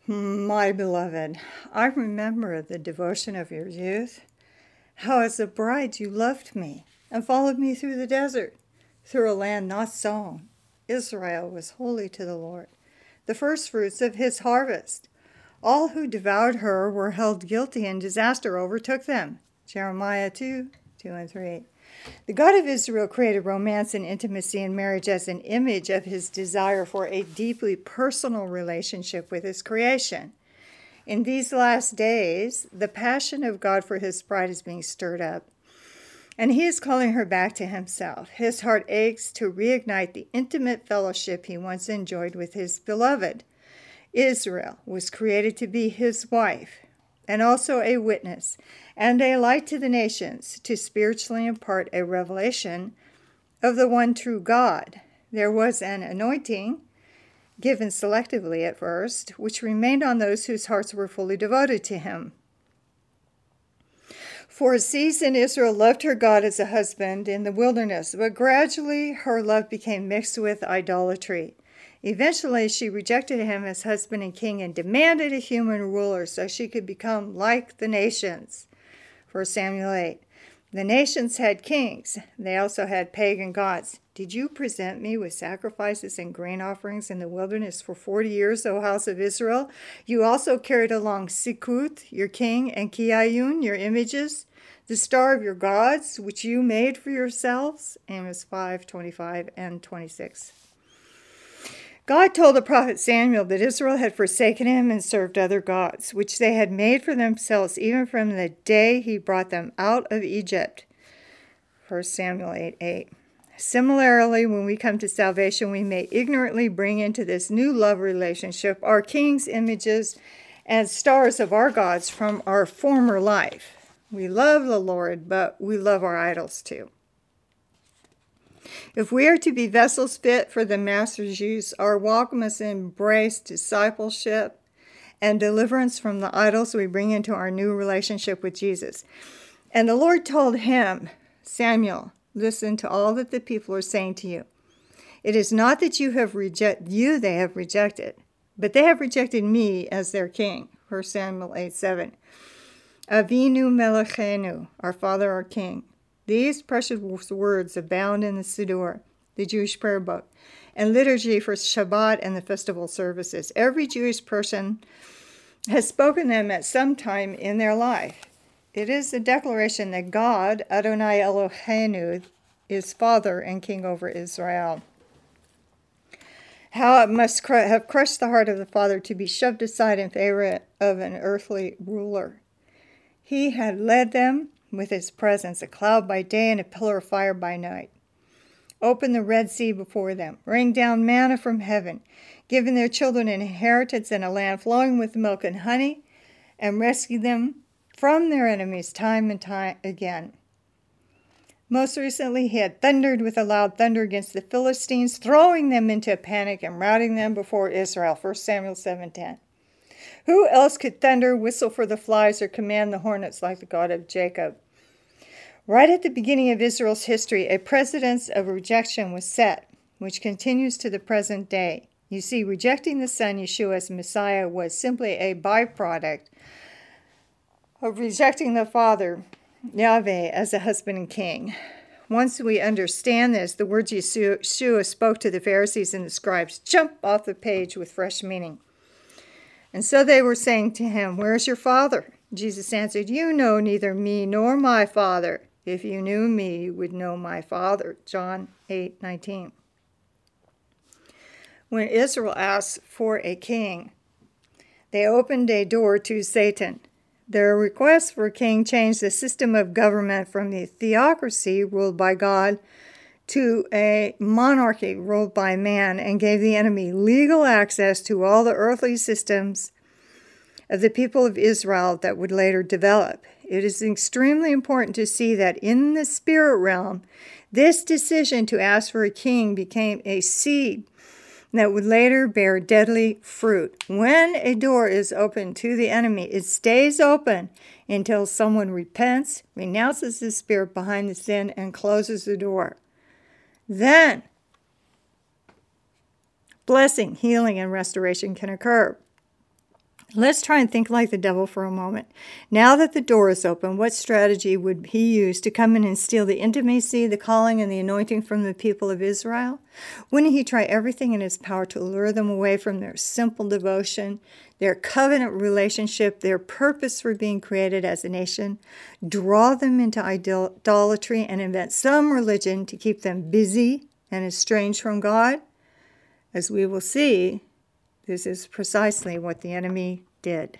My beloved, I remember the devotion of your youth, how as a bride you loved me and followed me through the desert, through a land not sown. Israel was holy to the Lord, the firstfruits of his harvest. All who devoured her were held guilty, and disaster overtook them. Jeremiah 2 and 3. The God of Israel created romance and intimacy in marriage as an image of his desire for a deeply personal relationship with his creation. In these last days, the passion of God for his bride is being stirred up, and he is calling her back to himself. His heart aches to reignite the intimate fellowship he once enjoyed with his beloved. Israel was created to be his wife, and also a witness and a light to the nations, to spiritually impart a revelation of the one true God. There was an anointing, given selectively at first, which remained on those whose hearts were fully devoted to him. For a season, Israel loved her God as a husband in the wilderness, but gradually her love became mixed with idolatry. Eventually, she rejected him as husband and king and demanded a human ruler so she could become like the nations. 1 Samuel 8. The nations had kings. They also had pagan gods. Did you present me with sacrifices and grain offerings in the wilderness for 40 years, O house of Israel? You also carried along Sikkuth, your king, and Kiayun, your images, the star of your gods, which you made for yourselves. Amos 5:25 and 26. God told the prophet Samuel that Israel had forsaken him and served other gods, which they had made for themselves even from the day he brought them out of Egypt. 1 Samuel 8:8. Similarly, when we come to salvation, we may ignorantly bring into this new love relationship our king's images and stars of our gods from our former life. We love the Lord, but we love our idols too. If we are to be vessels fit for the Master's use, our walk must embrace discipleship and deliverance from the idols we bring into our new relationship with Jesus. And the Lord told him, Samuel, listen to all that the people are saying to you. It is not that they have rejected, but they have rejected me as their king. 1 Samuel 8:7. Avinu Melechenu, our Father, our King. These precious words abound in the Siddur, the Jewish prayer book, and liturgy for Shabbat and the festival services. Every Jewish person has spoken them at some time in their life. It is a declaration that God, Adonai Eloheinu, is Father and King over Israel. How it must have crushed the heart of the Father to be shoved aside in favor of an earthly ruler. He had led them with his presence, a cloud by day and a pillar of fire by night. Opened the Red Sea before them, rained down manna from heaven, giving their children an inheritance in a land flowing with milk and honey, and rescued them from their enemies time and time again. Most recently, he had thundered with a loud thunder against the Philistines, throwing them into a panic and routing them before Israel. 1 Samuel 7:10. Who else could thunder, whistle for the flies, or command the hornets like the God of Jacob? Right at the beginning of Israel's history, a precedent of rejection was set, which continues to the present day. You see, rejecting the Son, Yeshua, as Messiah was simply a byproduct of rejecting the Father, Yahweh, as a husband and king. Once we understand this, the words Yeshua spoke to the Pharisees and the scribes jump off the page with fresh meaning. And so they were saying to him, "Where is your Father?" Jesus answered, "You know neither me nor my Father. If you knew me, you would know my Father." John 8:19. When Israel asked for a king, they opened a door to Satan. Their request for a king changed the system of government from the theocracy ruled by God to a monarchy ruled by man, and gave the enemy legal access to all the earthly systems of the people of Israel that would later develop. It is extremely important to see that in the spirit realm, this decision to ask for a king became a seed that would later bear deadly fruit. When a door is open to the enemy, it stays open until someone repents, renounces the spirit behind the sin, and closes the door. Then, blessing, healing, and restoration can occur. Let's try and think like the devil for a moment. Now that the door is open, what strategy would he use to come in and steal the intimacy, the calling, and the anointing from the people of Israel? Wouldn't he try everything in his power to lure them away from their simple devotion, their covenant relationship, their purpose for being created as a nation, draw them into idolatry, and invent some religion to keep them busy and estranged from God? As we will see, this is precisely what the enemy did.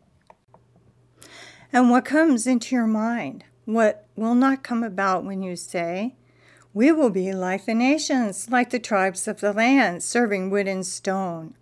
And what comes into your mind? What will not come about when you say, "We will be like the nations, like the tribes of the land, serving wood and stone"?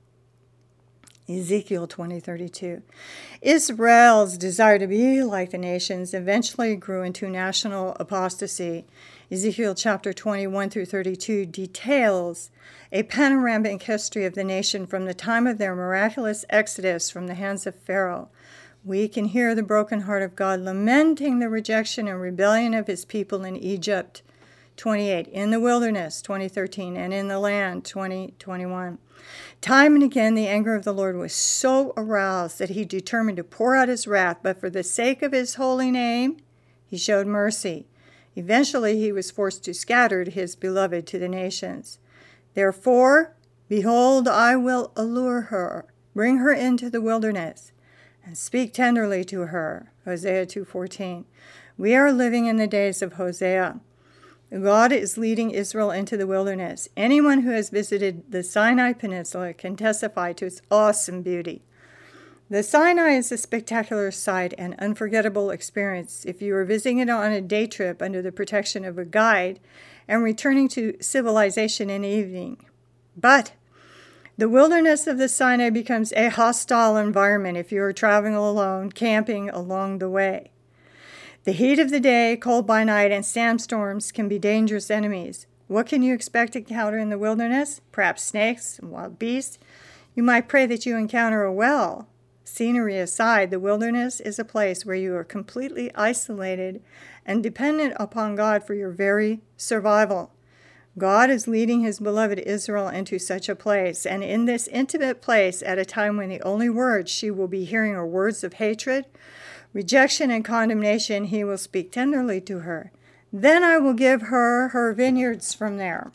Ezekiel 20:32. Israel's desire to be like the nations eventually grew into national apostasy. Ezekiel chapter 21 through 32 details a panoramic history of the nation from the time of their miraculous exodus from the hands of Pharaoh. We can hear the broken heart of God lamenting the rejection and rebellion of his people in Egypt, 28, in the wilderness, 20:13, and in the land, 20:21. Time and again, the anger of the Lord was so aroused that he determined to pour out his wrath, but for the sake of his holy name, he showed mercy. Eventually, he was forced to scatter his beloved to the nations. Therefore, behold, I will allure her, bring her into the wilderness, and speak tenderly to her. Hosea 2:14. We are living in the days of Hosea. God is leading Israel into the wilderness. Anyone who has visited the Sinai Peninsula can testify to its awesome beauty. The Sinai is a spectacular sight and unforgettable experience if you are visiting it on a day trip under the protection of a guide and returning to civilization in the evening. But the wilderness of the Sinai becomes a hostile environment if you are traveling alone, camping along the way. The heat of the day, cold by night, and sandstorms can be dangerous enemies. What can you expect to encounter in the wilderness? Perhaps snakes and wild beasts. You might pray that you encounter a well. Scenery aside, the wilderness is a place where you are completely isolated and dependent upon God for your very survival. God is leading his beloved Israel into such a place, and in this intimate place, at a time when the only words she will be hearing are words of hatred, rejection, and condemnation, he will speak tenderly to her. Then I will give her her vineyards from there,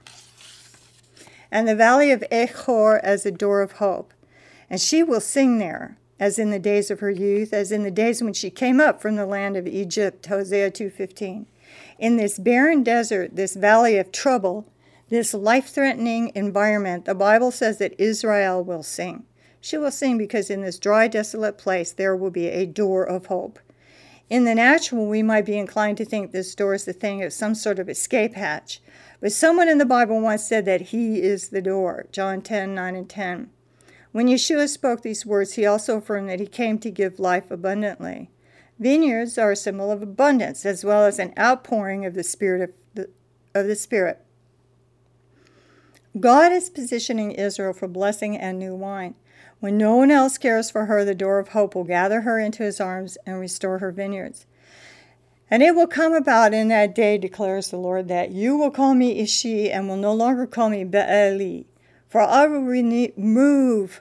and the valley of Achor as a door of hope. And she will sing there, as in the days of her youth, as in the days when she came up from the land of Egypt, Hosea 2:15. In this barren desert, this valley of trouble, this life-threatening environment, the Bible says that Israel will sing. She will sing because in this dry, desolate place, there will be a door of hope. In the natural, we might be inclined to think this door is the thing of some sort of escape hatch. But someone in the Bible once said that he is the door, John 10:9 and 10. When Yeshua spoke these words, he also affirmed that he came to give life abundantly. Vineyards are a symbol of abundance, as well as an outpouring of the Spirit of the Spirit. God is positioning Israel for blessing and new wine. When no one else cares for her, the door of hope will gather her into his arms and restore her vineyards. And it will come about in that day, declares the Lord, that you will call me Ishi and will no longer call me Baali. For I will remove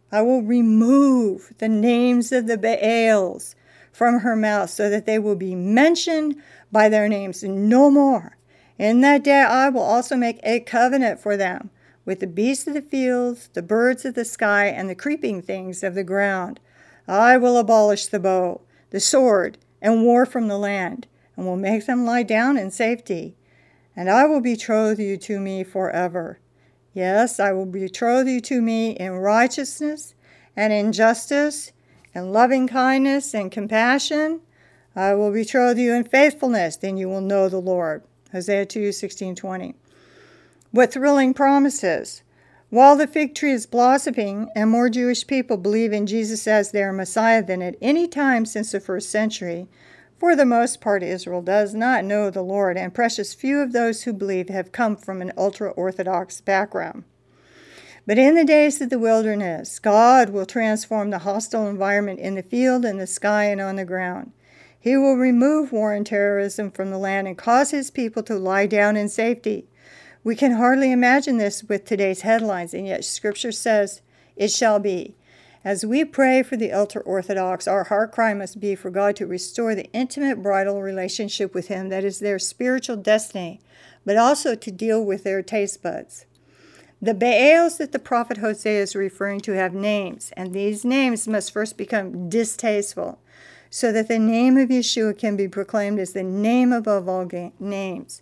the names of the Baals from her mouth, so that they will be mentioned by their names no more. In that day I will also make a covenant for them with the beasts of the fields, the birds of the sky, and the creeping things of the ground. I will abolish the bow, the sword, and war from the land, and will make them lie down in safety. And I will betroth you to me forever. Yes, I will betroth you to me in righteousness and in justice, in loving kindness and compassion. I will betroth you in faithfulness, then you will know the Lord. Hosea 2:16-20. What thrilling promises! While the fig tree is blossoming and more Jewish people believe in Jesus as their Messiah than at any time since the first century, for the most part Israel does not know the Lord, and precious few of those who believe have come from an ultra-Orthodox background. But in the days of the wilderness, God will transform the hostile environment in the field, in the sky, and on the ground. He will remove war and terrorism from the land and cause his people to lie down in safety. We can hardly imagine this with today's headlines, and yet Scripture says, it shall be. As we pray for the ultra-Orthodox, our heart cry must be for God to restore the intimate bridal relationship with Him that is their spiritual destiny, but also to deal with their taste buds. The Baals that the prophet Hosea is referring to have names, and these names must first become distasteful, so that the name of Yeshua can be proclaimed as the name above all names.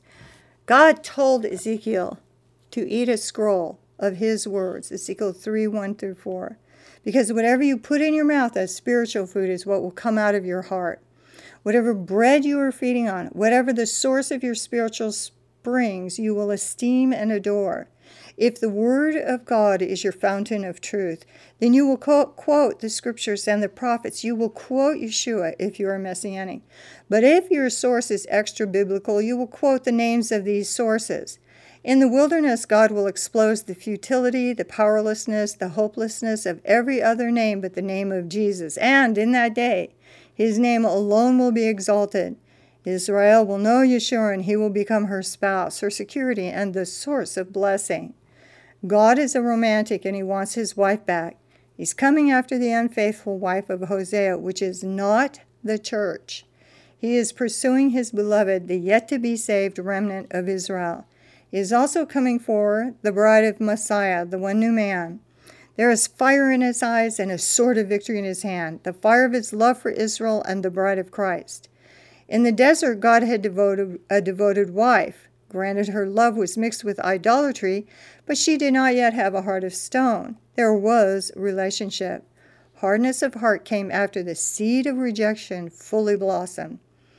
God told Ezekiel to eat a scroll of His words, Ezekiel 3:1-4, because whatever you put in your mouth as spiritual food is what will come out of your heart. Whatever bread you are feeding on, whatever the source of your spiritual springs, you will esteem and adore. If the Word of God is your fountain of truth, then you will quote the Scriptures and the prophets. You will quote Yeshua if you are Messianic. But if your source is extra-biblical, you will quote the names of these sources. In the wilderness, God will expose the futility, the powerlessness, the hopelessness of every other name but the name of Jesus. And in that day, His name alone will be exalted. Israel will know Yeshua, and He will become her spouse, her security, and the source of blessing. God is a romantic, and He wants His wife back. He's coming after the unfaithful wife of Hosea, which is not the church. He is pursuing His beloved, the yet-to-be-saved remnant of Israel. He is also coming for the bride of Messiah, the one new man. There is fire in His eyes and a sword of victory in His hand, the fire of His love for Israel and the bride of Christ. In the desert, God had devoted a devoted wife. Granted, her love was mixed with idolatry, but she did not yet have a heart of stone. There was relationship. Hardness of heart came after the seed of rejection fully blossomed.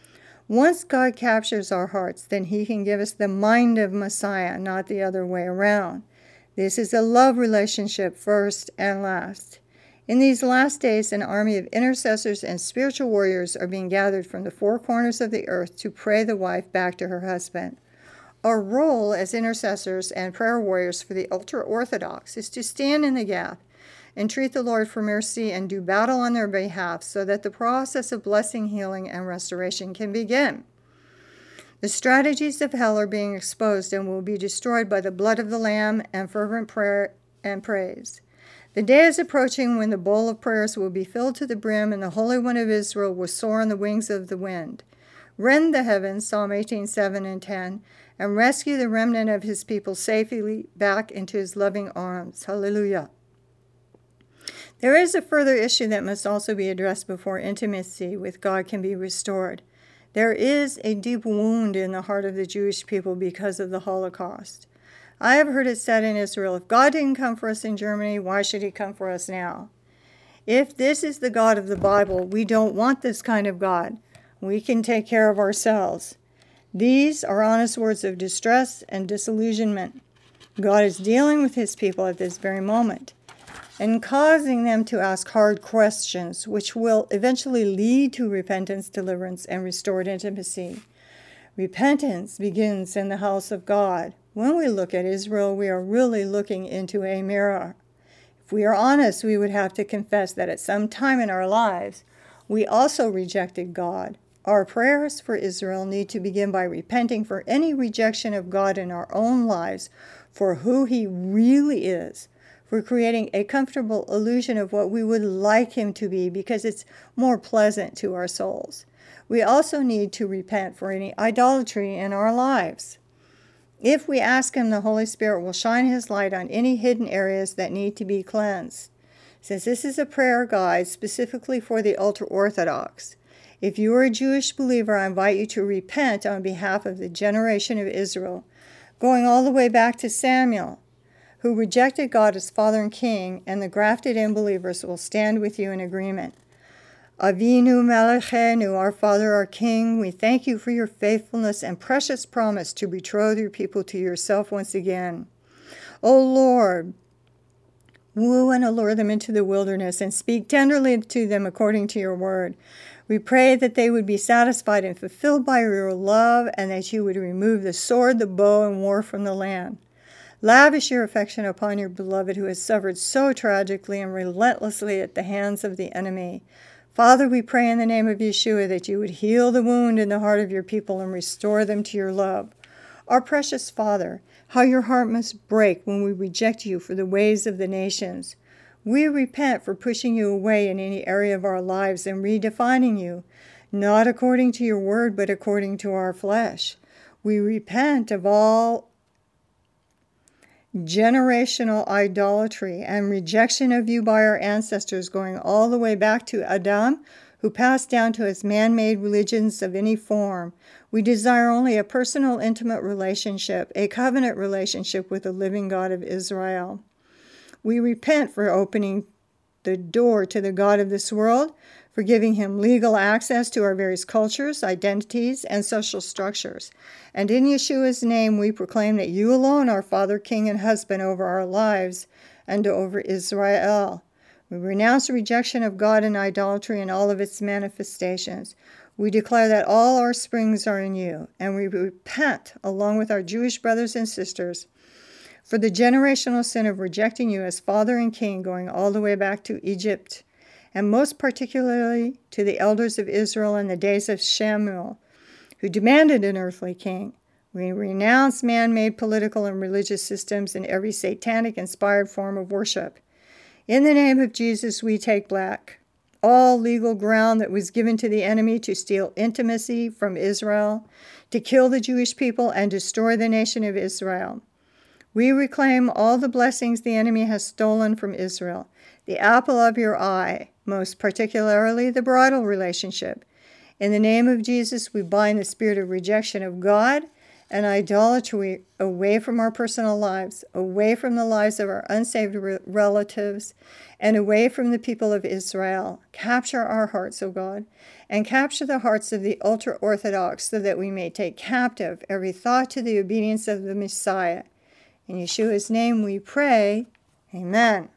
Once God captures our hearts, then He can give us the mind of Messiah, not the other way around. This is a love relationship first and last. In these last days, an army of intercessors and spiritual warriors are being gathered from the four corners of the earth to pray the wife back to her husband. Our role as intercessors and prayer warriors for the ultra-Orthodox is to stand in the gap, entreat the Lord for mercy, and do battle on their behalf so that the process of blessing, healing, and restoration can begin. The strategies of hell are being exposed and will be destroyed by the blood of the Lamb and fervent prayer and praise. The day is approaching when the bowl of prayers will be filled to the brim, and the Holy One of Israel will soar on the wings of the wind. Rend the heavens, Psalm 18:7 and 10, and rescue the remnant of His people safely back into His loving arms. Hallelujah. There is a further issue that must also be addressed before intimacy with God can be restored. There is a deep wound in the heart of the Jewish people because of the Holocaust. I have heard it said in Israel, if God didn't come for us in Germany, why should He come for us now? If this is the God of the Bible, we don't want this kind of God. We can take care of ourselves. These are honest words of distress and disillusionment. God is dealing with His people at this very moment and causing them to ask hard questions, which will eventually lead to repentance, deliverance, and restored intimacy. Repentance begins in the house of God. When we look at Israel, we are really looking into a mirror. If we are honest, we would have to confess that at some time in our lives, we also rejected God. Our prayers for Israel need to begin by repenting for any rejection of God in our own lives, for who He really is, for creating a comfortable illusion of what we would like Him to be because it's more pleasant to our souls. We also need to repent for any idolatry in our lives. If we ask Him, the Holy Spirit will shine His light on any hidden areas that need to be cleansed. Since this is a prayer guide specifically for the ultra-Orthodox, if you are a Jewish believer, I invite you to repent on behalf of the generation of Israel, going all the way back to Samuel, who rejected God as Father and King, and the grafted-in believers will stand with you in agreement. Avinu Melechenu, our Father, our King, we thank You for Your faithfulness and precious promise to betroth Your people to Yourself once again. O Lord, woo and allure them into the wilderness and speak tenderly to them according to Your word. We pray that they would be satisfied and fulfilled by Your love, and that You would remove the sword, the bow, and war from the land. Lavish Your affection upon Your beloved who has suffered so tragically and relentlessly at the hands of the enemy. Father, we pray in the name of Yeshua that You would heal the wound in the heart of Your people and restore them to Your love. Our precious Father, how Your heart must break when we reject You for the ways of the nations. We repent for pushing you away in any area of our lives and redefining you, not according to your word, but according to our flesh. We repent of all generational idolatry and rejection of you by our ancestors, going all the way back to Adam, who passed down to us man-made religions of any form. We desire only a personal, intimate relationship, a covenant relationship with the living God of Israel. We repent for opening the door to the God of this world, for giving him legal access to our various cultures, identities, and social structures. And in Yeshua's name, we proclaim that you alone are Father, King, and Husband over our lives and over Israel. We renounce rejection of God and idolatry in all of its manifestations. We declare that all our springs are in you, and we repent, along with our Jewish brothers and sisters, for the generational sin of rejecting you as Father and King, going all the way back to Egypt, and most particularly to the elders of Israel in the days of Shemuel, who demanded an earthly king. We renounce man-made political and religious systems and every satanic-inspired form of worship. In the name of Jesus, we take back all legal ground that was given to the enemy to steal intimacy from Israel, to kill the Jewish people, and destroy the nation of Israel. We reclaim all the blessings the enemy has stolen from Israel, the apple of your eye, most particularly the bridal relationship. In the name of Jesus, we bind the spirit of rejection of God and idolatry away from our personal lives, away from the lives of our unsaved relatives, and away from the people of Israel. Capture our hearts, O God, and capture the hearts of the ultra-Orthodox, so that we may take captive every thought to the obedience of the Messiah. In Yeshua's name we pray, Amen.